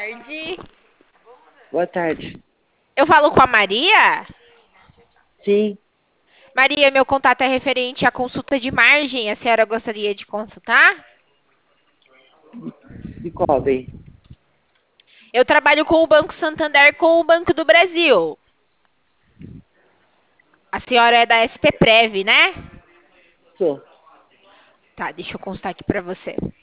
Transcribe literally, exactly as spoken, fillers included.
tarde. Boa tarde. Eu falo com a Maria? Sim, Maria, meu contato é referente à consulta de margem. A senhora gostaria de consultar? de qual bem? Eu trabalho com o Banco Santander com o Banco do Brasil. A senhora é da S P Prev, né? Sou. Tá, deixa eu constar aqui pra você.